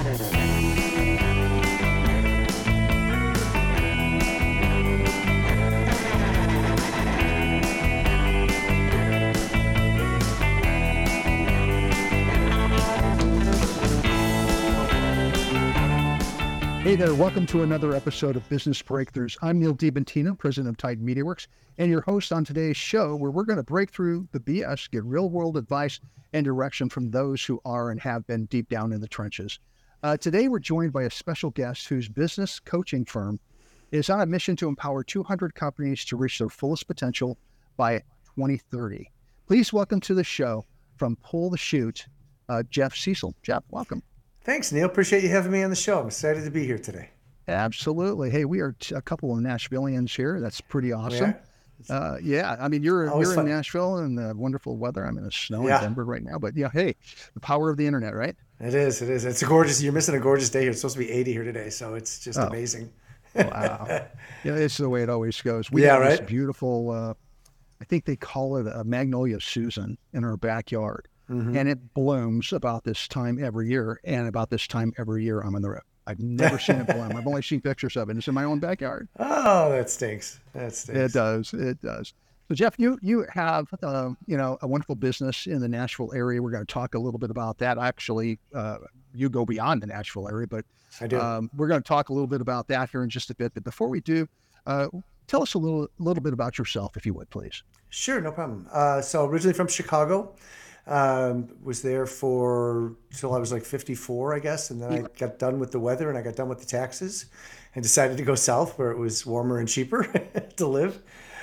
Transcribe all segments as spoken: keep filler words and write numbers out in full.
Hey there, welcome to another episode of Business Breakthroughs. I'm Neil DiBentino, president of Tide MediaWorks, and your host on today's show, where we're going to break through the B S, get real-world advice and direction from those who are and have been deep down in the trenches. Uh, today, we're joined by a special guest whose business coaching firm is on a mission to empower two hundred companies to reach their fullest potential by twenty thirty. Please welcome to the show from Pull the Chute, uh, Jeff Cecil. Jeff, welcome. Thanks, Neil. Appreciate you having me on the show. I'm excited to be here today. Absolutely. Hey, we are t- a couple of Nashvillians here. That's pretty awesome. Yeah, uh, yeah. I mean, you're Always you're fun. in Nashville and the wonderful weather. I'm in the snow Yeah. in Denver right now. But yeah, hey, the power of the internet, right? It is. It is. It's a gorgeous. You're missing a gorgeous day here. It's supposed to be eighty here today, so it's just Oh. amazing. Wow. Yeah, it's the way it always goes. We Yeah, got this right? beautiful, uh, I think they call it a Magnolia Susan in our backyard. Mhm. And it blooms about this time every year. And about this time every year, I'm on the road. I've never seen it bloom. I've only seen pictures of it. It's in my own backyard. Oh, that stinks. That stinks. It does. It does. So Jeff, you you have uh, you know a wonderful business in the Nashville area. We're going to talk a little bit about that. Actually, uh, you go beyond the Nashville area, but I do. um, we're going to talk a little bit about that here in just a bit. But before we do, uh, tell us a little little bit about yourself, if you would, please. Sure, no problem. Uh, so originally from Chicago, um, was there for till I was like fifty-four, I guess, and then I got done with the weather and I got done with the taxes, and decided to go south where it was warmer and cheaper to live.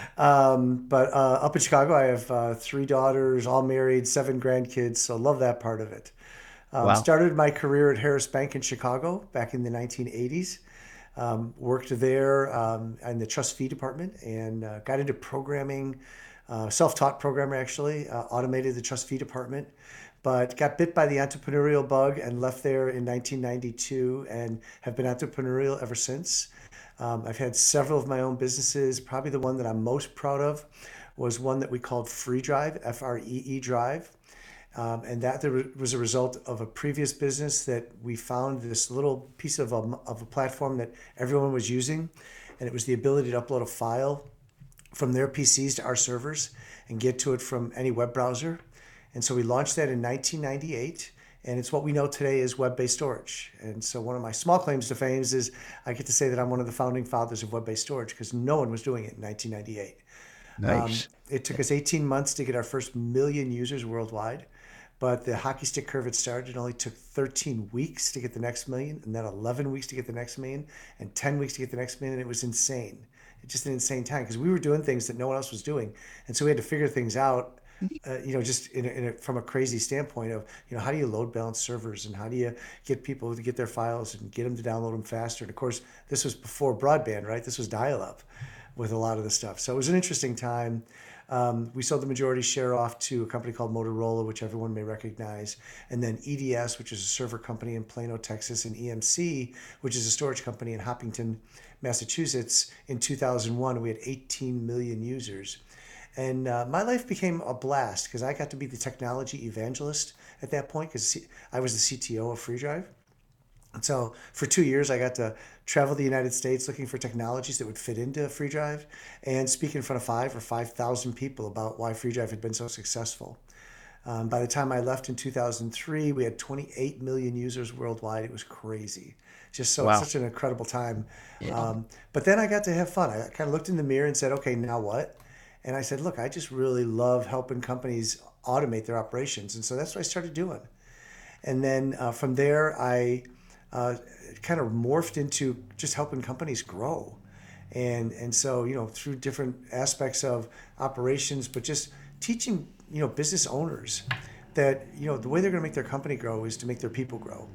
Um, but uh, up in Chicago, I have uh, three daughters, all married, seven grandkids, so love that part of it. Um, Wow. Started my career at Harris Bank in Chicago back in the nineteen eighties. Um, worked there um, in the trust fee department and uh, got into programming, uh, self-taught programmer actually, uh, automated the trust fee department, but got bit by the entrepreneurial bug and left there in nineteen ninety-two and have been entrepreneurial ever since. Um, I've had several of my own businesses. Probably the one that I'm most proud of was one that we called Free Drive, F R E E Drive. Um, and that there was a result of a previous business that we found this little piece of a, of a platform that everyone was using. And it was the ability to upload a file from their P Cs to our servers and get to it from any web browser. And so we launched that in nineteen ninety-eight. And it's what we know today as web-based storage. And so one of my small claims to fame is I get to say that I'm one of the founding fathers of web-based storage because no one was doing it in nineteen ninety-eight. Nice. Um, it took us eighteen months to get our first million users worldwide, but the hockey stick curve had started. It only took thirteen weeks to get the next million, and then eleven weeks to get the next million, and ten weeks to get the next million. And it was insane. It's just an insane time because we were doing things that no one else was doing, and so we had to figure things out. Uh, you know, just in a, in a, from a crazy standpoint of, you know, how do you load balance servers and how do you get people to get their files and get them to download them faster? And of course, this was before broadband, right? This was dial-up with a lot of the stuff. So it was an interesting time. Um, we sold the majority share off to a company called Motorola, which everyone may recognize, and then E D S, which is a server company in Plano, Texas, and E M C, which is a storage company in Hopkinton, Massachusetts. In two thousand one, we had eighteen million users. And uh, my life became a blast because I got to be the technology evangelist at that point because I was the C T O of Free Drive. And so for two years, I got to travel the United States looking for technologies that would fit into Free Drive and speak in front of five or five thousand people about why Free Drive had been so successful. Um, by the time I left in two thousand three, we had twenty-eight million users worldwide. It was crazy. Just so Wow. such an incredible time. Yeah. Um, but then I got to have fun. I kind of looked in the mirror and said, okay, now what? And I said, look, I just really love helping companies automate their operations. And so that's what I started doing. And then uh, from there, I uh, kind of morphed into just helping companies grow. And and so, you know, through different aspects of operations, but just teaching, you know, business owners that, you know, the way they're going to make their company grow is to make their people grow.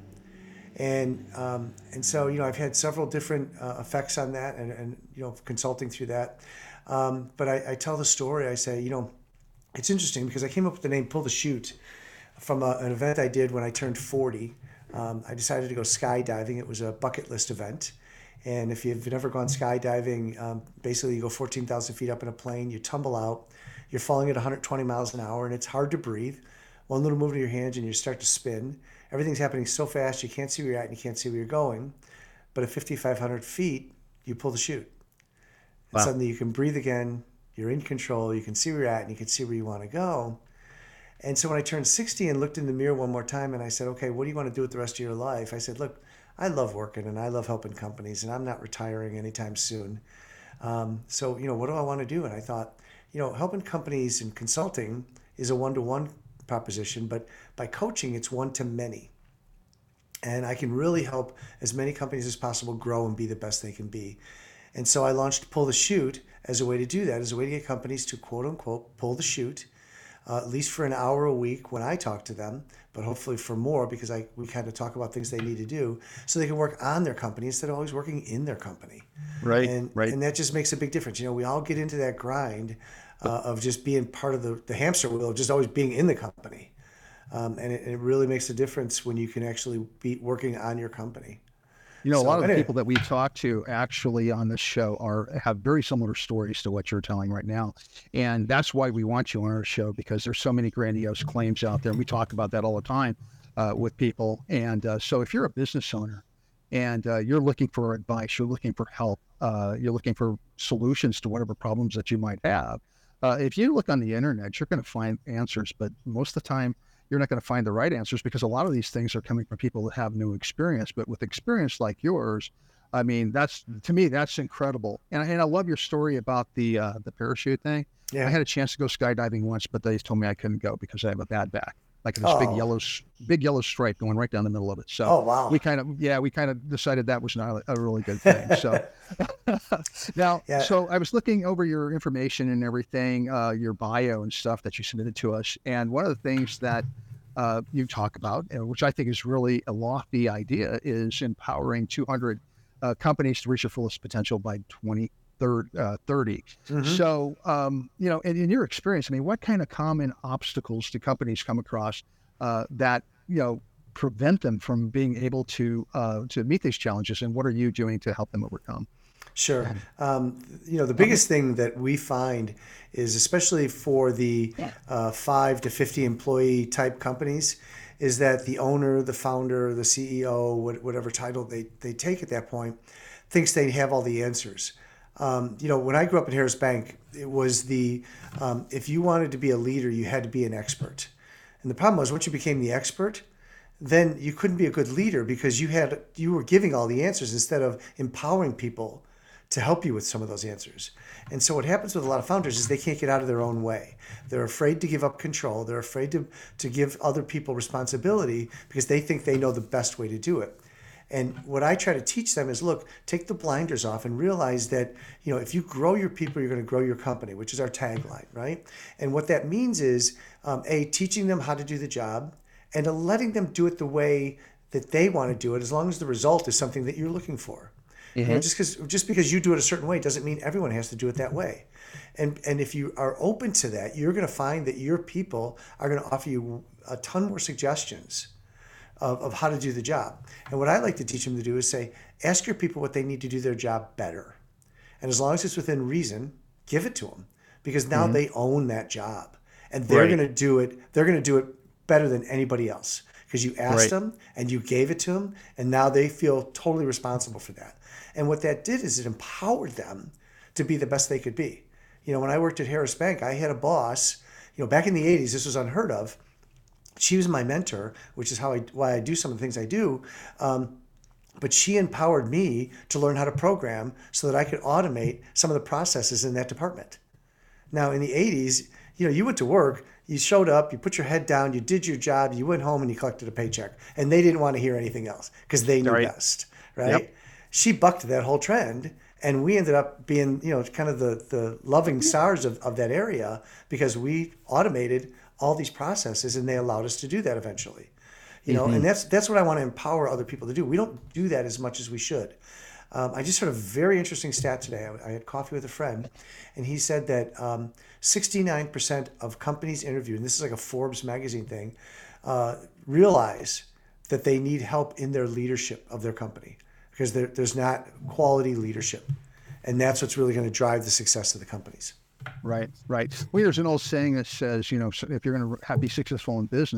And um, and so, you know, I've had several different uh, effects on that and, and, you know, consulting through that. Um, but I, I tell the story, I say, you know, it's interesting because I came up with the name Pull the Chute from a, an event I did when I turned forty. Um, I decided to go skydiving. It was a bucket list event. And if you've never gone skydiving, um, basically you go fourteen thousand feet up in a plane, you tumble out, you're falling at one hundred twenty miles an hour, and it's hard to breathe. One little move of your hands and you start to spin. everything's happening so fast, you can't see where you're at and you can't see where you're going. But at fifty-five hundred feet, you pull the chute. And Wow. suddenly you can breathe again, you're in control, you can see where you're at and you can see where you want to go. And so when I turned sixty and looked in the mirror one more time and I said, okay, what do you want to do with the rest of your life? I said, look, I love working and I love helping companies and I'm not retiring anytime soon. Um, so, you know, what do I want to do? And I thought, you know, helping companies and consulting is a one-to-one proposition, but by coaching, it's one-to-many. And I can really help as many companies as possible grow and be the best they can be. And so I launched Pull the Chute as a way to do that, as a way to get companies to quote unquote pull the chute, uh, at least for an hour a week when I talk to them, but hopefully for more because I we kind of talk about things they need to do so they can work on their company instead of always working in their company. Right, And right. and that just makes a big difference. You know, we all get into that grind uh, of just being part of the, the hamster wheel, of just always being in the company. Um, and it, it really makes a difference when you can actually be working on your company. You know, a So lot of the anyway, people that we talk to actually on this show are have very similar stories to what you're telling right now. And that's why we want you on our show, because there's so many grandiose claims out there. And we talk about that all the time uh, with people. And uh, so if you're a business owner and uh, you're looking for advice, you're looking for help, uh, you're looking for solutions to whatever problems that you might have, uh, if you look on the internet, you're going to find answers. But most of the time, you're not going to find the right answers because a lot of these things are coming from people that have no experience. But with experience like yours, I mean, that's to me, that's incredible. And, I- and I love your story about the uh, the parachute thing. I yeah. had a chance to go skydiving once, but they told me I couldn't go because I have a bad back, like this big Oh, yellow, s- big yellow stripe going right down the middle of it. So oh wow. we kind of, yeah, we kind of decided that was not a really good thing. So now, Yeah, so I was looking over your information and everything, uh, your bio and stuff that you submitted to us. And one of the things that uh, you talk about, uh, which I think is really a lofty idea, is empowering two hundred uh, companies to reach their fullest potential by twenty thirty. hmm. So, um, you know, in, in your experience, I mean, what kind of common obstacles do companies come across uh, that, you know, prevent them from being able to uh, to meet these challenges? And what are you doing to help them overcome? Sure. Um, you know, the biggest thing that we find is, especially for the uh, five to fifty employee type companies, is that the owner, the founder, the C E O, whatever title they, they take at that point, thinks they have all the answers. Um, you know, when I grew up at Harris Bank, it was the um, if you wanted to be a leader, you had to be an expert. And the problem was, once you became the expert, then you couldn't be a good leader because you had you were giving all the answers instead of empowering people to help you with some of those answers. And so what happens with a lot of founders is they can't get out of their own way. They're afraid to give up control. They're afraid to to give other people responsibility because they think they know the best way to do it. And what I try to teach them is, look, take the blinders off and realize that, you know, if you grow your people, you're going to grow your company, which is our tagline, right? And what that means is, um, A, teaching them how to do the job and letting them do it the way that they want to do it, as long as the result is something that you're looking for. You know, Hmm. just because just because you do it a certain way doesn't mean everyone has to do it that way. And and if you are open to that, you're going to find that your people are going to offer you a ton more suggestions of, of how to do the job. And what I like to teach them to do is say, ask your people what they need to do their job better. And as long as it's within reason, give it to them because now Hmm. they own that job and they're going Right, to do it. They're going to do it better than anybody else because you asked right. them and you gave it to them. And now they feel totally responsible for that. And what that did is it empowered them to be the best they could be. You know, when I worked at Harris Bank, I had a boss, you know, back in the eighties, this was unheard of. She was my mentor, which is how I why I do some of the things I do. Um, but she empowered me to learn how to program so that I could automate some of the processes in that department. Now, in the eighties, you know, you went to work, you showed up, you put your head down, you did your job, you went home and you collected a paycheck. And they didn't want to hear anything else because they knew Right. best, Yep. right? She bucked that whole trend. And we ended up being, you know, kind of the, the loving stars of, of that area because we automated all these processes and they allowed us to do that eventually. You know, and Hmm. that's that's what I want to empower other people to do. We don't do that as much as we should. Um, I just heard a very interesting stat today. I, I had coffee with a friend, and he said that um, sixty-nine percent of companies interviewed, and this is like a Forbes magazine thing, uh, realize that they need help in their leadership of their company because there, there's not quality leadership. And that's what's really going to drive the success of the companies. Right, right. Well, there's an old saying that says, you know, so if you're going to have, be successful in business,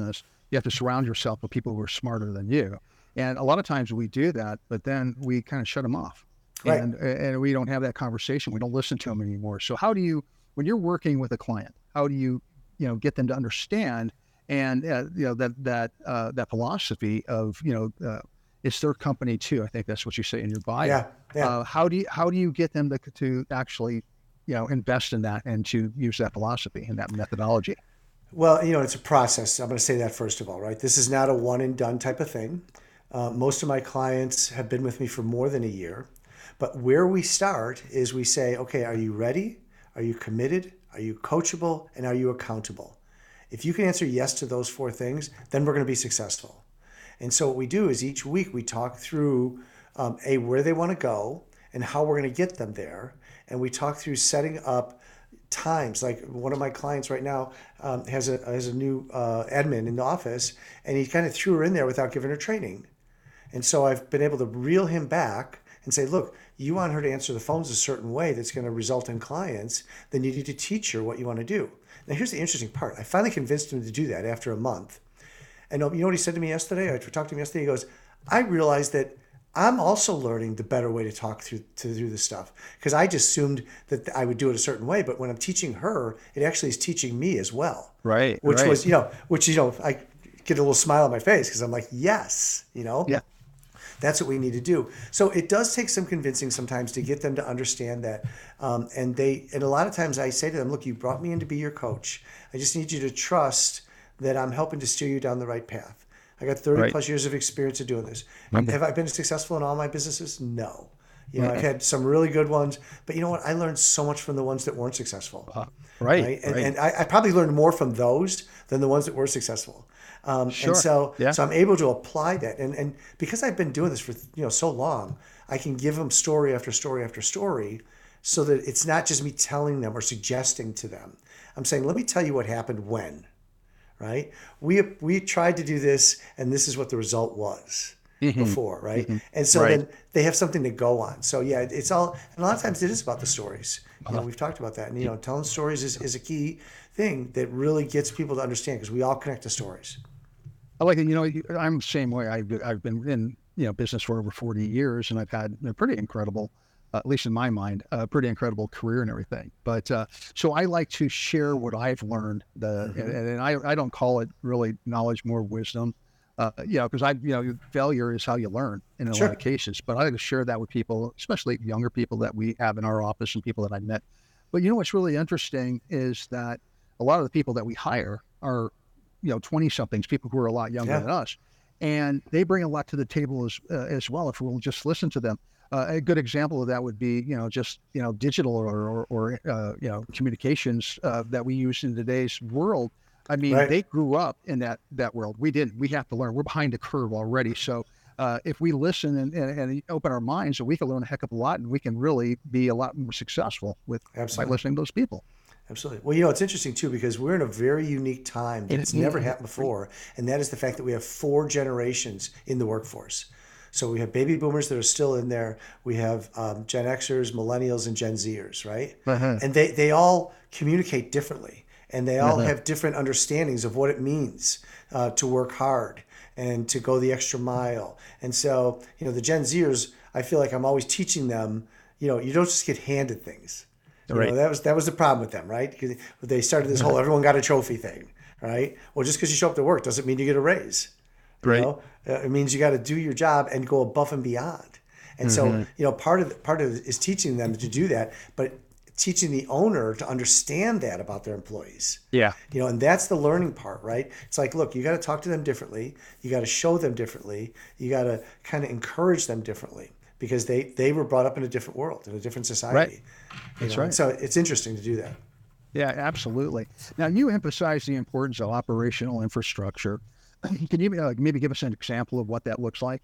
You have to surround yourself with people who are smarter than you. And a lot of times we do that, but then we kind of shut them off, Right. and and we don't have that conversation. We don't listen to them anymore. So how do you, when you're working with a client, how do you, you know, get them to understand and uh, you know that that uh, that philosophy of, you know, uh, it's their company too. I think that's what you say in your bio. Yeah. Yeah. Uh, how do you how do you get them to to actually, you know, invest in that and to use that philosophy and that methodology? Well, you know, it's a process. I'm going to say that first of all, right? This is not a one and done type of thing. Uh, most of my clients have been with me for more than a year. But where we start is we say, okay, are you ready? Are you committed? Are you coachable? And are you accountable? If you can answer yes to those four things, then we're going to be successful. And so what we do is each week we talk through um, a where they want to go and how we're going to get them there. And we talk through setting up times. Like one of my clients right now um, has a has a new uh, admin in the office, and he kind of threw her in there without giving her training. And so I've been able to reel him back and say, look, you want her to answer the phones a certain way that's going to result in clients, then you need to teach her what you want to do. Now, here's the interesting part. I finally convinced him to do that after a month. And you know what he said to me yesterday? I talked to him yesterday. He goes, I realized that I'm also learning the better way to talk through to do this stuff, because I just assumed that I would do it a certain way. But when I'm teaching her, it actually is teaching me as well. Right. Which right. was, you know, which, you know, I get a little smile on my face because I'm like, yes, you know. Yeah. That's what we need to do. So it does take some convincing sometimes to get them to understand that. Um, and they, and a lot of times I say to them, look, you brought me in to be your coach. I just need you to trust that I'm helping to steer you down the right path. I got thirty Right. plus years of experience of doing this. Okay. Have I been successful in all my businesses? No. You know, Mm-mm. I've had some really good ones, but you know what? I learned so much from the ones that weren't successful. Uh, right. Right. And, right. and I, I probably learned more from those than the ones that were successful. Um, Sure. And so, Yeah. so I'm able to apply that. And, and because I've been doing this for, you know, so long, I can give them story after story after story so that it's not just me telling them or suggesting to them. I'm saying, let me tell you what happened when, right? We, we tried to do this and this is what the result was Mhm. before, right? Mhm. And so Right. then they have something to go on. So yeah, it's all, and a lot of times it is about the stories. You know, Uh-huh. we've talked about that. And, you know, telling stories is, is a key thing that really gets people to understand because we all connect to stories. I like it. You know, I'm the same way. I've, I've been in, you know, business for over forty years, and I've had a pretty incredible, uh, at least in my mind, a pretty incredible career and everything. But uh, so I like to share what I've learned. The Mm-hmm. and, and I, I don't call it really knowledge, more wisdom. Uh, you know, because I, you know, failure is how you learn in a lot Sure. of cases. But I like to share that with people, especially younger people that we have in our office and people that I met. But you know what's really interesting is that a lot of the people that we hire are, you know, twenty somethings, people who are a lot younger Yeah. than us, and they bring a lot to the table as uh, as well if we'll just listen to them. Uh, a good example of that would be, you know, just, you know, digital or or, or uh, you know, communications uh, that we use in today's world. I mean, Right. they grew up in that that world. We didn't. We have to learn. We're behind the curve already. So uh, if we listen and, and, and open our minds, we can learn a heck of a lot, and we can really be a lot more successful with by Absolutely. listening to those people. Absolutely. Well, you know, it's interesting too, because we're in a very unique time And that's it- never it- happened before. And that is the fact that we have four generations in the workforce. So we have baby boomers that are still in there. We have um, Gen Xers, millennials, and Gen Zers, right? Uh-huh. And they, they all communicate differently. And they all Uh-huh. have different understandings of what it means uh, to work hard and to go the extra mile. And so, you know, the Gen Zers, I feel like I'm always teaching them, you know, you don't just get handed things. You Right. know, that was that was the problem with them, right? Because they started this whole everyone got a trophy thing, right? Well, just because you show up to work doesn't mean you get a raise. You Right. know, Uh, it means you got to do your job and go above and beyond. And so, you know, part of the, part of it is teaching them to do that, but teaching the owner to understand that about their employees. Yeah. You know, and that's the learning part, right? It's like, look, you got to talk to them differently. You got to show them differently. You got to kind of encourage them differently because they they were brought up in a different world, in a different society. You That's know? right. So it's interesting to do that. Yeah, absolutely. Now, you emphasize the importance of operational infrastructure. Can you uh, maybe give us an example of what that looks like?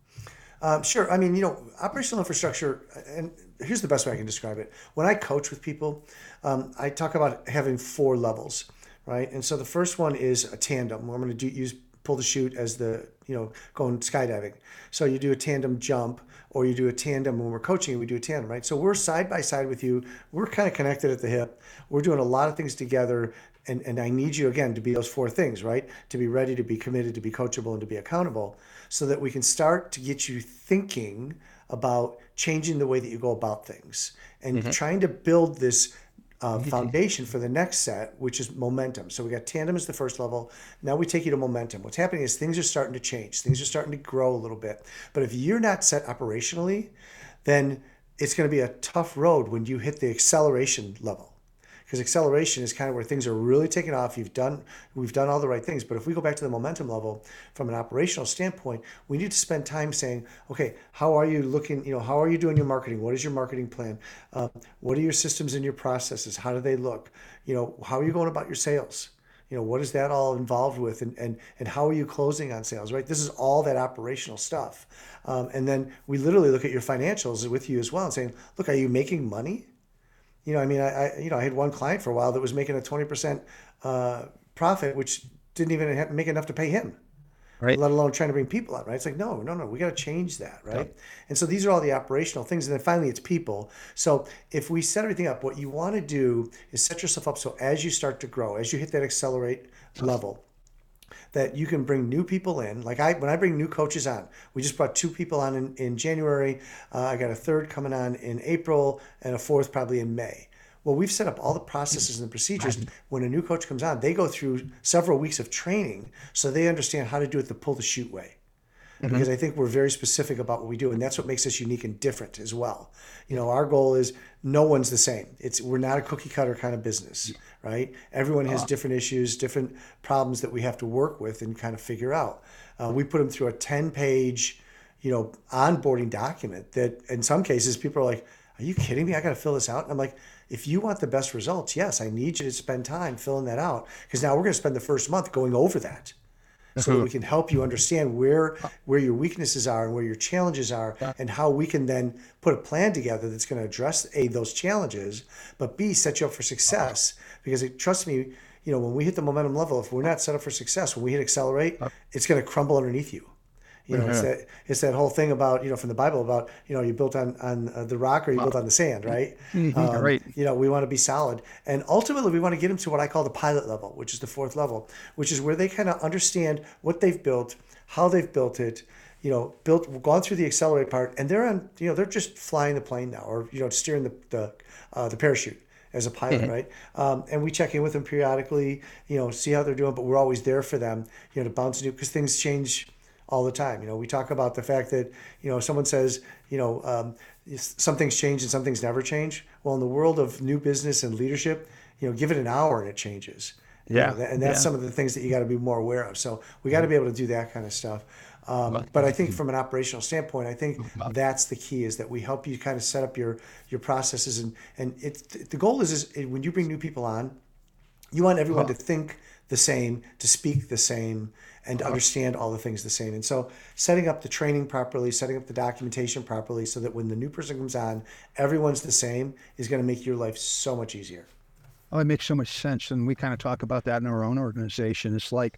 Um, sure. I mean, you know, operational infrastructure, and here's the best way I can describe it. When I coach with people, um, I talk about having four levels, right? And so the first one is a tandem. Where I'm going to do use pull the chute as the, you know, going skydiving. So you do a tandem jump, or you do a tandem when we're coaching, we do a tandem, right? So we're side by side with you. We're kind of connected at the hip. We're doing a lot of things together And, and I need you, again, to be those four things, right? To be ready, to be committed, to be coachable, and to be accountable, so that we can start to get you thinking about changing the way that you go about things and Mm-hmm. trying to build this uh, foundation for the next set, which is momentum. So we got tandem as the first level. Now we take you to momentum. What's happening is things are starting to change. Things are starting to grow a little bit. But if you're not set operationally, then it's going to be a tough road when you hit the acceleration level. Because acceleration is kind of where things are really taking off. You've done, we've done all the right things. But if we go back to the momentum level, from an operational standpoint, we need to spend time saying, okay, how are you looking? You know, how are you doing your marketing? What is your marketing plan? Uh, what are your systems and your processes? How do they look? You know, how are you going about your sales? You know, what is that all involved with, and and and how are you closing on sales? Right. This is all that operational stuff. Um, and then we literally look at your financials with you as well and saying, look, are you making money? You know, I mean, I, I you know, I had one client for a while that was making a twenty percent uh, profit, which didn't even have, make enough to pay him, Right. let alone trying to bring people on, right? It's like, no, no, no, we got to change that, Yeah. right? And so these are all the operational things. And then finally, it's people. So if we set everything up, what you want to do is set yourself up so as you start to grow, as you hit that accelerate level, that you can bring new people in. Like I, when I bring new coaches on, we just brought two people on in, in January. Uh, I got a third coming on in April and a fourth probably in May. Well, we've set up all the processes and the procedures. When a new coach comes on, they go through several weeks of training so they understand how to do it the pull the shoot way. Mm-hmm. Because I think we're very specific about what we do, and that's what makes us unique and different as well. You know, our goal is no one's the same. It's we're not a cookie cutter kind of business, right? Everyone has different issues, different problems that we have to work with and kind of figure out. Uh, we put them through a ten page, you know, onboarding document that in some cases people are like, "Are you kidding me? I got to fill this out." And I'm like, if you want the best results, yes, I need you to spend time filling that out, because now we're going to spend the first month going over that, so that we can help you understand where where your weaknesses are and where your challenges are, and how we can then put a plan together that's going to address A, those challenges, but B, set you up for success. Because it, trust me, you know, when we hit the momentum level, if we're not set up for success, when we hit accelerate, it's going to crumble underneath you. You know, it's that it's that whole thing about, you know, from the Bible about, you know, you built on on uh, the rock or you built on the sand, right? Mhm. Um, Right. you know, we want to be solid, and ultimately we want to get them to what I call the pilot level, which is the fourth level, which is where they kind of understand what they've built, how they've built it, you know, built, gone through the accelerate part, and they're on, you know, they're just flying the plane now, or you know, steering the the uh, the parachute as a pilot, right? Um, and we check in with them periodically, you know, see how they're doing, but we're always there for them, you know, to bounce new, because things change all the time. You know, we talk about the fact that, you know, someone says, you know, um, some things change and some things never change. Well, in the world of new business and leadership, you know, give it an hour and it changes. You Yeah. know, that, and that's Yeah. some of the things that you got to be more aware of. So we got to be able to do that kind of stuff. Um, but I think from an operational standpoint, I think that's the key, is that we help you kind of set up your your processes, and and it's the goal is is when you bring new people on, you want everyone to think the same, to speak the same, and to understand all the things the same. And so setting up the training properly, setting up the documentation properly, so that when the new person comes on, everyone's the same, is going to make your life so much easier. Oh, it makes so much sense. And we kind of talk about that in our own organization. It's like,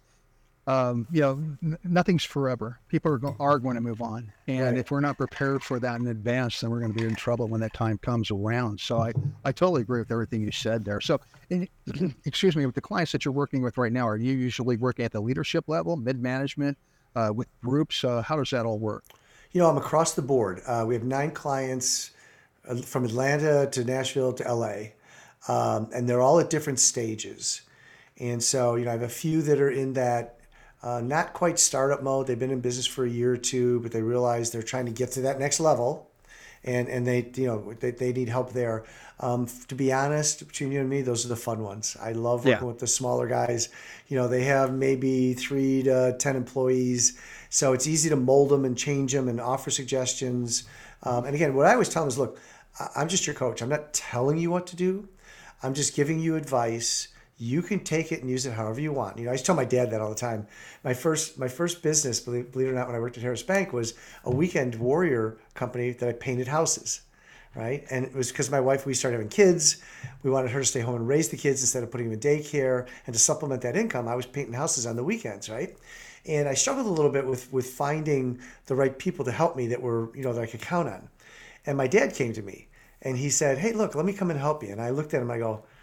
um, you know, n- nothing's forever. People are, go- are going to move on. And Right. if we're not prepared for that in advance, then we're going to be in trouble when that time comes around. So I, I totally agree with everything you said there. So, and, excuse me, with the clients that you're working with right now, are you usually working at the leadership level, mid-management, uh, with groups? Uh, how does that all work? You know, I'm across the board. Uh, we have nine clients uh, from Atlanta to Nashville to L A, um, and they're all at different stages. And so, you know, I have a few that are in that uh, not quite startup mode. They've been in business for a year or two, but they realize they're trying to get to that next level, and and they, you know, they, they need help there. Um, to be honest, between you and me, those are the fun ones. I love Yeah. working with the smaller guys. You know, they have maybe three to ten employees, so it's easy to mold them and change them and offer suggestions. Um, and again, what I always tell them is, look, I- I'm just your coach. I'm not telling you what to do. I'm just giving you advice. You can take it and use it however you want. You know, I used to tell my dad that all the time. My first, my first business, believe, believe it or not, when I worked at Harris Bank, was a weekend warrior company that I painted houses, right? And it was because my wife, we started having kids. We wanted her to stay home and raise the kids instead of putting them in daycare. And to supplement that income, I was painting houses on the weekends, right? And I struggled a little bit with with finding the right people to help me that were, you know, that I could count on. And my dad came to me and he said, "Hey, look, let me come and help you." And I looked at him, I go,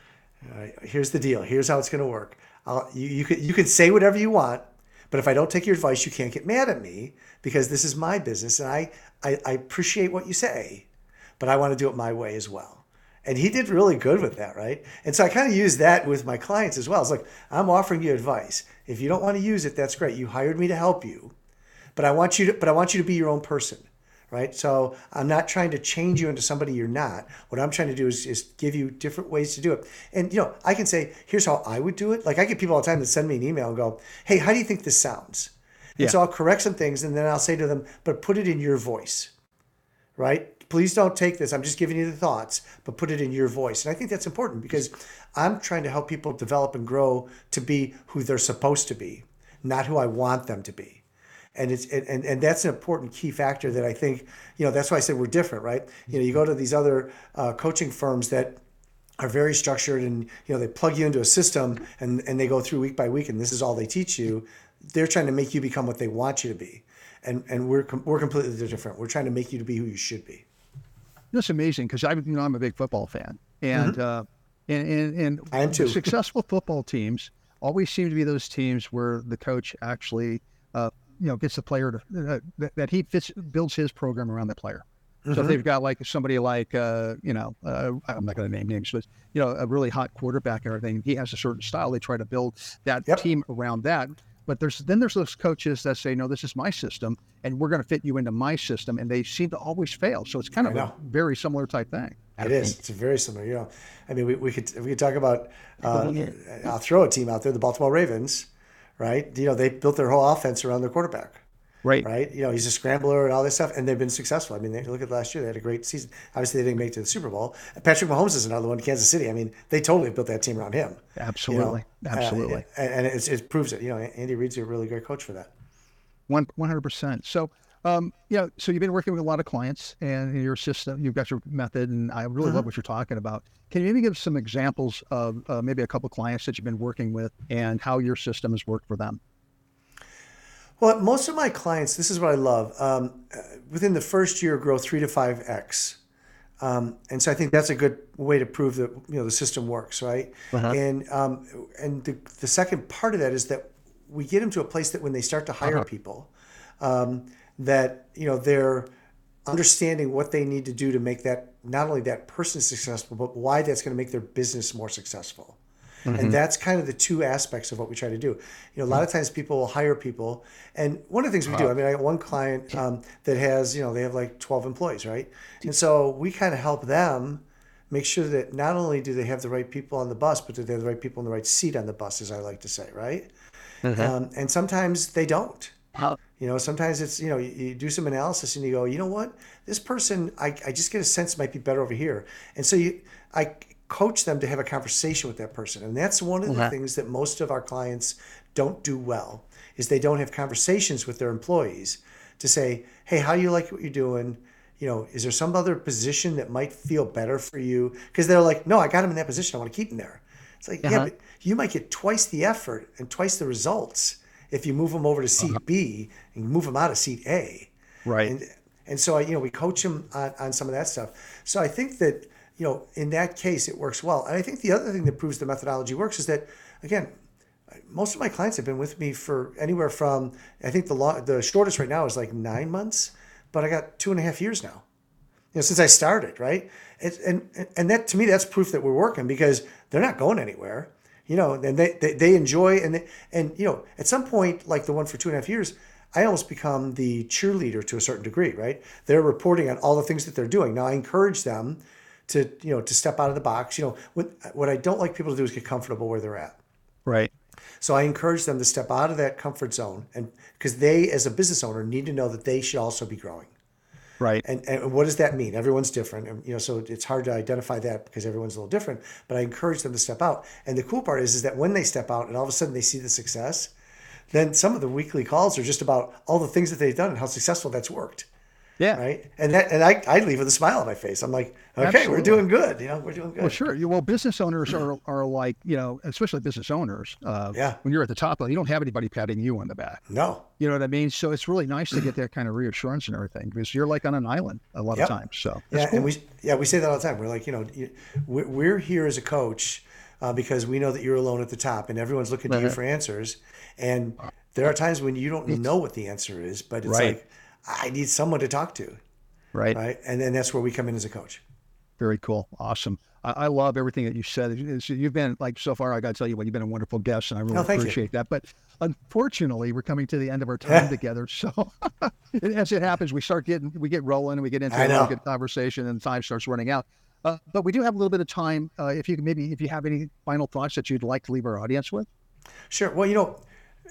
All right, here's the deal. Here's how it's going to work. I'll, you, you can you can say whatever you want, but if I don't take your advice, you can't get mad at me because this is my business, and I I, I appreciate what you say, but I want to do it my way as well. And he did really good with that, right? And so I kind of use that with my clients as well. It's like, I'm offering you advice. If you don't want to use it, that's great. You hired me to help you, but I want you to but I want you to be your own person. Right? So I'm not trying to change you into somebody you're not. What I'm trying to do is, is give you different ways to do it. And, you know, I can say, here's how I would do it. Like I get people all the time that send me an email and go, hey, how do you think this sounds? And Yeah. so I'll correct some things and then I'll say to them, but put it in your voice, right? Please don't take this. I'm just giving you the thoughts, but put it in your voice. And I think that's important because I'm trying to help people develop and grow to be who they're supposed to be, not who I want them to be. And it's and, and that's an important key factor that I think, you know, that's why I said we're different, right? You know, you go to these other uh, coaching firms that are very structured and, you know, they plug you into a system and, and they go through week by week and this is all they teach you. They're trying to make you become what they want you to be. And and we're we're completely different. We're trying to make you to be who you should be. That's amazing because I, you know, I'm a big football fan, and mm-hmm. uh, and and, and I am too. Successful football teams always seem to be those teams where the coach actually, uh, you know, gets the player to uh, that, that he fits builds his program around the player. Mm-hmm. So if they've got like somebody like, uh, you know, uh, I'm not going to name names, but you know, a really hot quarterback and everything, he has a certain style. They try to build that yep. team around that. But there's then there's those coaches that say, no, this is my system, and we're going to fit you into my system, and they seem to always fail. So it's kind of a very similar type thing. It is. It's very similar. You know, I mean, we, we could we could talk about. Uh, I'll throw a team out there, the Baltimore Ravens, right? You know, they built their whole offense around their quarterback. Right. Right. You know, he's a scrambler and all this stuff, and they've been successful. I mean, they look at last year; they had a great season. Obviously, they didn't make it to the Super Bowl. Patrick Mahomes is another one. Kansas City. I mean, they totally built that team around him. Absolutely. You know? Absolutely. Uh, and and it's, it proves it. You know, Andy Reid's a really great coach for that. One one hundred percent. So, um, you know, so you've been working with a lot of clients, and your system, you've got your method, and I really mm-hmm. love what you're talking about. Can you maybe give some examples of uh, maybe a couple of clients that you've been working with and how your system has worked for them? Well, most of my clients, this is what I love. Um, within the first year, grow three to five x, um, and so I think that's a good way to prove that you know the system works, right? Uh-huh. And um, and the, the second part of that is that we get them to a place that when they start to hire uh-huh. people, um, that you know they're understanding what they need to do to make that not only that person successful, but why that's going to make their business more successful. Mm-hmm. And that's kind of the two aspects of what we try to do. You know, a lot of times people will hire people. And one of the things we do, I mean, I got one client um, that has, you know, they have like twelve employees, right? And so we kind of help them make sure that not only do they have the right people on the bus, but that they have the right people in the right seat on the bus, as I like to say, right? Mm-hmm. Um, and sometimes they don't. How? You know, sometimes it's, you know, you, you do some analysis and you go, you know what? This person, I, I just get a sense might be better over here. And so you, I coach them to have a conversation with that person. And that's one of the uh-huh. things that most of our clients don't do well, is they don't have conversations with their employees to say, hey, how do you like what you're doing? You know, is there some other position that might feel better for you? Because they're like, no, I got him in that position. I want to keep him there. It's like, uh-huh. yeah, but you might get twice the effort and twice the results if you move them over to seat uh-huh. B and move them out of seat A. Right. And, and so, I, you know, we coach them on, on some of that stuff. So I think that, you know, in that case, it works well. And I think the other thing that proves the methodology works is that, again, most of my clients have been with me for anywhere from, I think the long, the shortest right now is like nine months, but I got two and a half years now, you know, since I started, right? It, and and that, to me, that's proof that we're working because they're not going anywhere, you know, and they, they, they enjoy, and, they, and, you know, at some point, like the one for two and a half years, I almost become the cheerleader to a certain degree, right? They're reporting on all the things that they're doing. Now I encourage them to, you know, to step out of the box. You know, what, what I don't like people to do is get comfortable where they're at. Right. So I encourage them to step out of that comfort zone, and because they, as a business owner, need to know that they should also be growing. Right. And and what does that mean? Everyone's different. And, you know, so it's hard to identify that because everyone's a little different, but I encourage them to step out. And the cool part is, is that when they step out and all of a sudden they see the success, then some of the weekly calls are just about all the things that they've done and how successful that's worked. Yeah. Right. And that, and I, I leave with a smile on my face. I'm like, okay, Absolutely. We're doing good. You know, we're doing good. Well, sure. Well, business owners are, are like, you know, especially business owners. Uh, yeah. When you're at the top level, you don't have anybody patting you on the back. No. You know what I mean? So it's really nice to get that kind of reassurance and everything because you're like on an island a lot yep. of times. So yeah. Cool. And we, yeah, we say that all the time. We're like, you know, we're here as a coach uh, because we know that you're alone at the top and everyone's looking to you Uh-huh. for answers. And there are times when you don't know what the answer is, but it's Right. like, I need someone to talk to, Right. right? And then that's where we come in as a coach. Very cool. Awesome. I, I love everything that you said. It's- you've been like so far, I got to tell you what, you've been a wonderful guest and I really Oh, thank you. appreciate that. But unfortunately, we're coming to the end of our time together. So as it happens, we start getting, we get rolling and we get into I a really know. good conversation and time starts running out. Uh, but we do have a little bit of time. Uh, if you can, maybe if you have any final thoughts that you'd like to leave our audience with. Sure. Well, you know,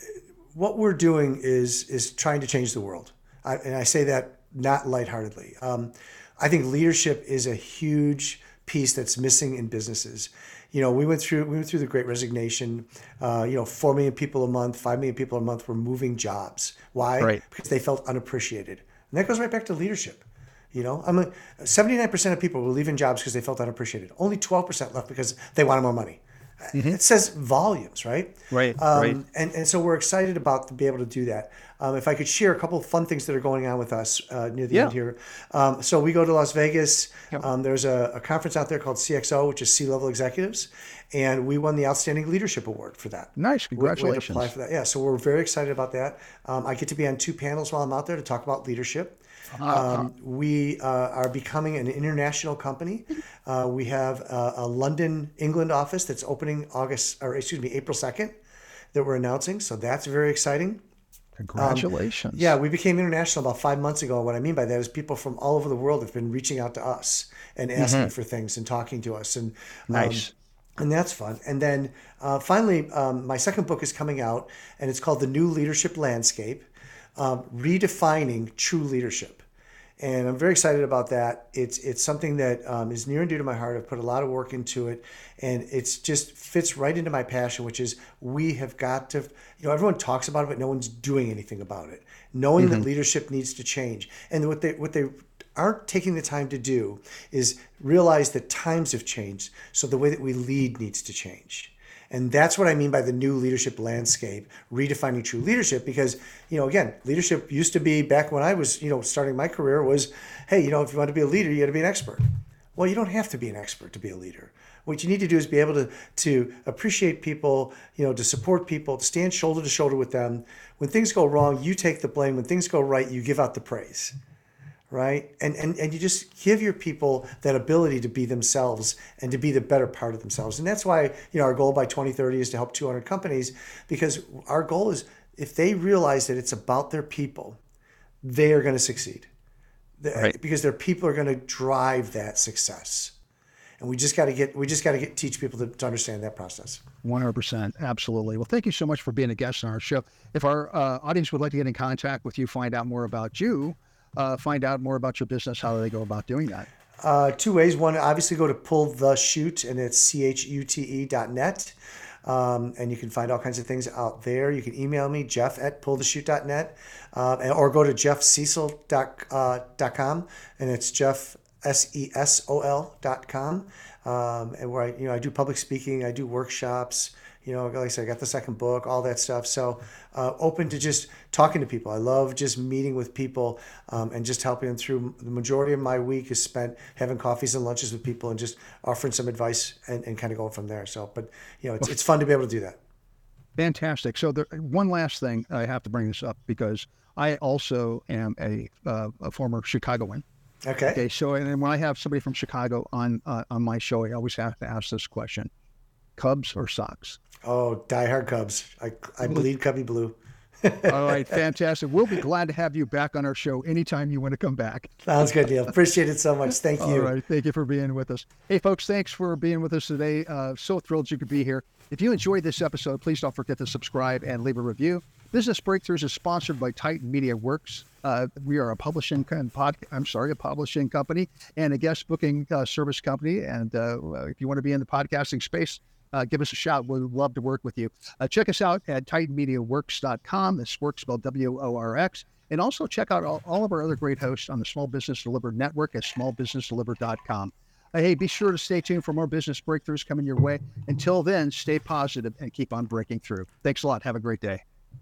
what we're doing is is trying to change the world, I, and I say that not lightheartedly. Um, I think leadership is a huge piece that's missing in businesses. You know, we went through we went through the Great Resignation. Uh, you know, four million people a month, five million people a month were moving jobs. Why? Right. Because they felt unappreciated, and that goes right back to leadership. You know, I mean, seventy-nine percent of people were leaving jobs because they felt unappreciated. Only twelve percent left because they wanted more money. It says volumes, right? Right, Um, right. And, and so we're excited about to be able to do that. Um, if I could share a couple of fun things that are going on with us uh, near the Yeah. end here. Um, so we go to Las Vegas. Um, there's a, a conference out there called C X O, which is C-level executives. And we won the Outstanding Leadership Award for that. Nice. We- we had to Congratulations. apply for that. Yeah, so we're very excited about that. Um, I get to be on two panels while I'm out there to talk about leadership. Um, we uh, are becoming an international company. Uh, we have a, a London, England office that's opening August, or excuse me, April second, that we're announcing. So that's very exciting. Congratulations. Yeah, we became international about five months ago. What I mean by that is people from all over the world have been reaching out to us and asking for things and talking to us, and um, Nice. and that's fun. And then uh, finally, um, my second book is coming out, and it's called The New Leadership Landscape: um, Redefining True Leadership. And I'm very excited about that. It's it's something that um, is near and dear to my heart. I've put a lot of work into it, and it's just fits right into my passion, which is we have got to, you know, everyone talks about it, but no one's doing anything about it. Knowing that leadership needs to change, and what they what they aren't taking the time to do is realize that times have changed, so the way that we lead needs to change. And that's what I mean by the new leadership landscape, redefining true leadership. Because, you know, again, leadership used to be, back when I was, you know, starting my career, was, hey, you know, if you want to be a leader, you got to be an expert. Well, you don't have to be an expert to be a leader. What you need to do is be able to to appreciate people, you know, to support people, to stand shoulder to shoulder with them. When things go wrong, you take the blame. When things go right, you give out the praise. Right? And, and and you just give your people that ability to be themselves and to be the better part of themselves. And that's why, you know, our goal by twenty thirty is to help two hundred companies, because our goal is if they realize that it's about their people, they are going to succeed. The- Right. Because their people are going to drive that success. And we just got to get we just got to get teach people to, to understand that process. one hundred percent. Absolutely. Well, thank you so much for being a guest on our show. If our uh, audience would like to get in contact with you, find out more about you, uh, find out more about your business, how do they go about doing that? Uh, two ways. One, obviously go to Pull the Chute, and it's C H U T E dot net. Um, and you can find all kinds of things out there. You can email me, Jeff at pull the chute dot net, uh, and- or go to jeff cecil dot com, and it's Jeff, S E S O L dot com. Um, and where I, you know, I do public speaking, I do workshops, you know, like I said, I got the second book, all that stuff. So uh, open to just talking to people. I love just meeting with people um, and just helping them through. The majority of my week is spent having coffees and lunches with people and just offering some advice and, and kind of going from there. So, but you know, it's, it's fun to be able to do that. Fantastic. So there, one last thing, I have to bring this up because I also am a, uh, a former Chicagoan. Okay. Okay. So, and when I have somebody from Chicago on uh, on my show, I always have to ask this question: Cubs or Sox? Oh, diehard Cubs. I, I bleed Cubby blue. All right, fantastic. We'll be glad to have you back on our show anytime you want to come back. Sounds good, Neil. Appreciate it so much. Thank All you. right, thank you for being with us. Hey, folks, thanks for being with us today. Uh, so thrilled you could be here. If you enjoyed this episode, please don't forget to subscribe and leave a review. Business Breakthroughs is sponsored by Titan Media Works. Uh, we are a publishing and pod, I'm sorry, a publishing company and a guest booking uh, service company. And uh, if you want to be in the podcasting space, uh, give us a shout. We'd love to work with you. Uh, check us out at titan media works dot com. This works spelled W O R X. And also check out all, all of our other great hosts on the Small Business Delivered Network at small business delivered dot com. Uh, hey, be sure to stay tuned for more business breakthroughs coming your way. Until then, stay positive and keep on breaking through. Thanks a lot. Have a great day.